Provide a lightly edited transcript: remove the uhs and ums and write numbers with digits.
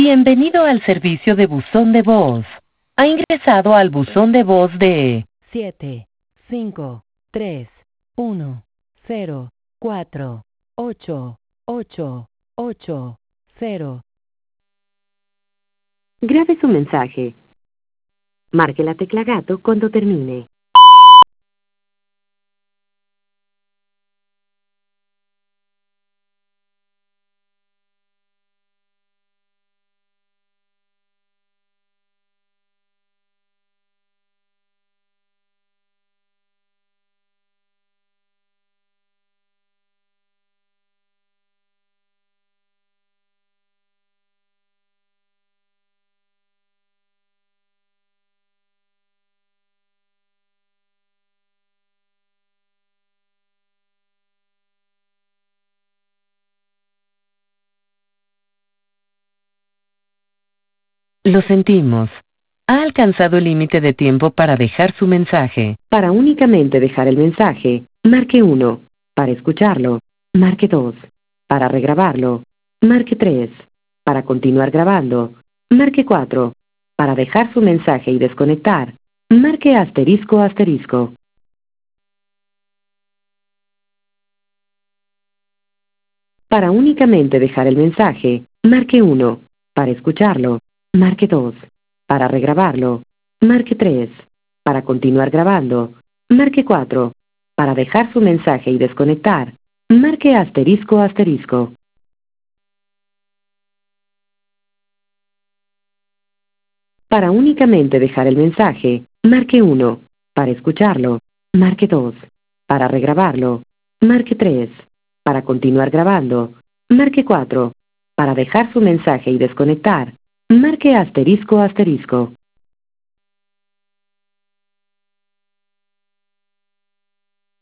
Bienvenido al servicio de buzón de voz. Ha ingresado al buzón de voz de 7 5 3 1 0 4 8 8 8 0. Grabe su mensaje. Marque la tecla gato cuando termine. Lo sentimos. Ha alcanzado el límite de tiempo para dejar su mensaje. Para únicamente dejar el mensaje, marque 1. Para escucharlo, marque 2. Para regrabarlo, marque 3. Para continuar grabando, marque 4. Para dejar su mensaje y desconectar, marque asterisco asterisco. Para únicamente dejar el mensaje, marque 1. Para escucharlo, marque 2. Para regrabarlo, marque 3. Para continuar grabando, marque 4. Para dejar su mensaje y desconectar, marque asterisco asterisco. Para únicamente dejar el mensaje, marque 1. Para escucharlo, marque 2. Para regrabarlo, marque 3. Para continuar grabando, marque 4. Para dejar su mensaje y desconectar, marque asterisco asterisco.